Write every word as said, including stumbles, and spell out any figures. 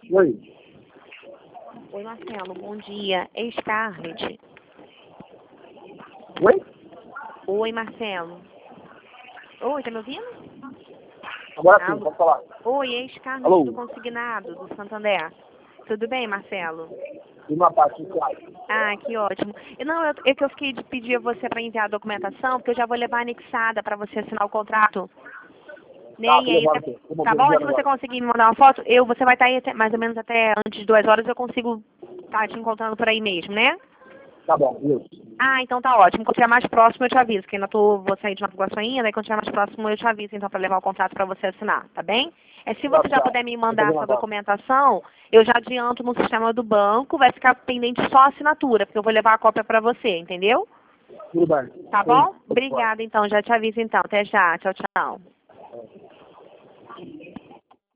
Oi. Oi, Marcelo, bom dia. É Scarlett. Oi? Oi, Marcelo. Oi, tá me ouvindo? Agora sim, Alô? pode falar. Oi, é Scarlett Alô? do Consignado, do Santander. Tudo bem, Marcelo? E uma parte, claro. Ah, que ótimo. E não, eu- é que eu fiquei de pedir a você para enviar a documentação, porque eu já vou levar anexada para você assinar o contrato. Né? Tá, E vou aí, levar até- aqui. Vou tá ver, bom? Se enviando você agora. conseguir me mandar uma foto, eu, você vai estar aí até- mais ou menos até antes de duas horas, eu consigo estar te encontrando por aí mesmo, né? Tá bom, isso. Ah, então tá ótimo. Quando tiver mais próximo, eu te aviso, que ainda tô, vou sair de Nova Iguaçu ainda, e quando tiver mais próximo, eu te aviso, então, para levar o contrato para você assinar, tá bem? É, se Tá, você já tchau. puder me Tô mandar fazendo essa agora. documentação, eu já adianto no sistema do banco, vai ficar pendente só a assinatura, porque eu vou levar a cópia para você, entendeu? Tudo bem. Tá Sim. bom? Obrigada, então, já te aviso, então. Até já. Tchau, tchau.